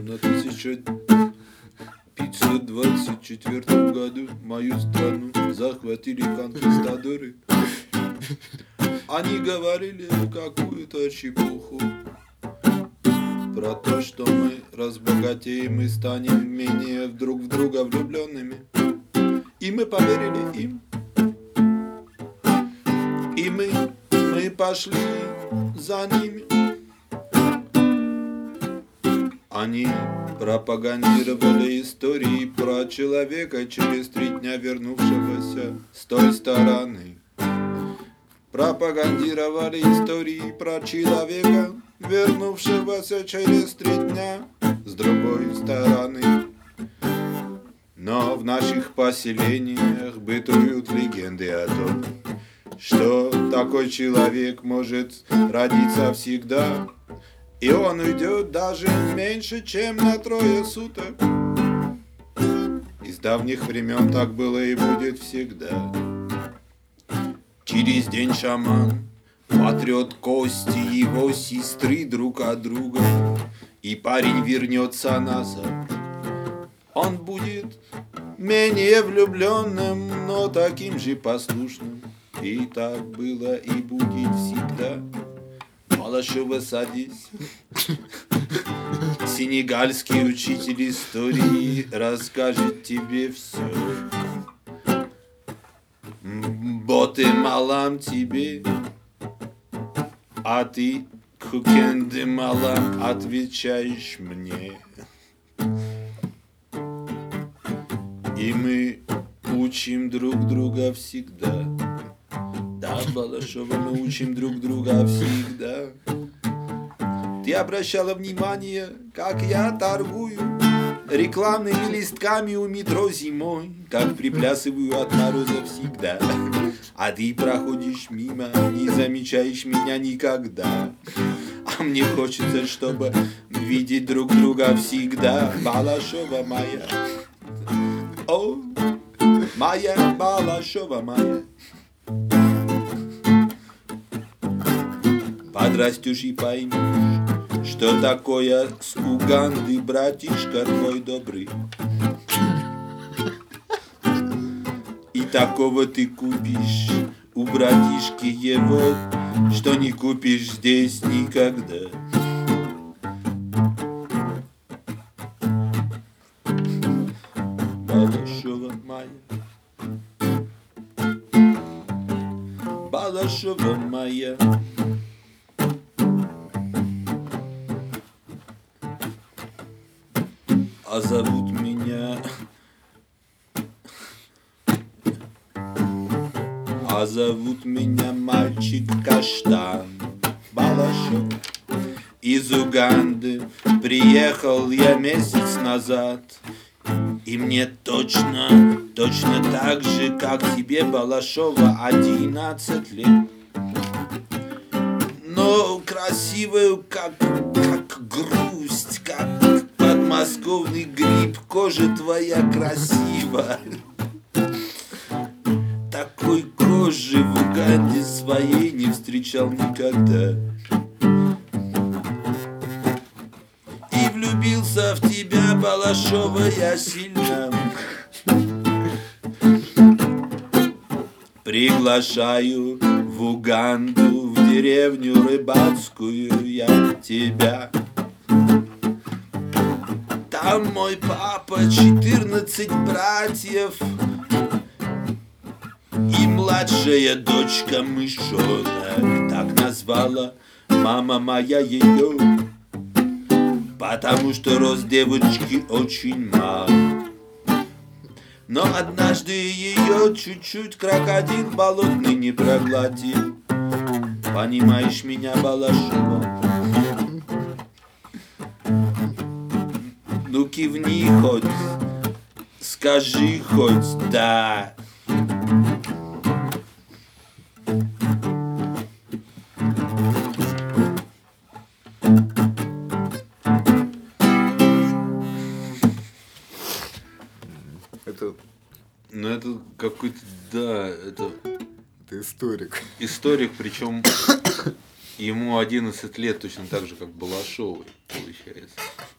на 1524 году мою страну захватили конкистадоры. Они говорили какую-то чепуху про то, что мы разбогатеем и станем менее друг в друга влюбленными. И мы поверили им. И мы пошли за ними. Они пропагандировали истории про человека, через 3 дня вернувшегося с той стороны. Пропагандировали истории про человека, вернувшегося через 3 дня с другой стороны. Но в наших поселениях бытуют легенды о том, что такой человек может родиться всегда, и он уйдет даже меньше, чем на 3 суток. Из давних времен так было и будет всегда. Через день шаман потрет кости его сестры друг от друга, и парень вернется назад. Он будет менее влюбленным, но таким же послушным. И так было и будет всегда. Балашова, садись. Сенегальский учитель истории расскажет тебе все. Боты малам тебе, а ты кукенды малам отвечаешь мне. И мы учим друг друга всегда. Да, Балашова, мы учим друг друга всегда. Ты обращала внимание, как я торгую рекламными листками у метро зимой, как приплясываю от мороза всегда. А ты проходишь мимо, не замечаешь меня никогда. А мне хочется, чтобы видеть друг друга всегда. Балашова моя, о, моя Балашова моя. Подрастешь и поймешь, что такое с Уганды братишка твой добрый. И такого ты купишь у братишки его, что не купишь здесь никогда. Балашова моя, Балашова моя. А зовут меня... А зовут меня мальчик Каштан Балашов. Из Уганды приехал я месяц назад. И мне точно так же, как тебе, Балашова, 11 лет. Но красивую, как грусть, как подмосковный гриб, кожа твоя красива. Такой кожи в Уганде своей не встречал никогда. И влюбился в тебя, Балашова, я сильно. Приглашаю в Уганду, в деревню рыбацкую я тебя. Там мой папа, 14 братьев и младшая дочка мышонок. Так назвала мама моя ее, потому что рост девочки очень мал. Но однажды ее чуть-чуть крокодил болотный не проглотил. Понимаешь меня, Балашова? Ну кивни хоть, скажи хоть да. Это какой-то, да, это историк. Историк, причем ему 11 лет, точно так же, как Балашовой, получается.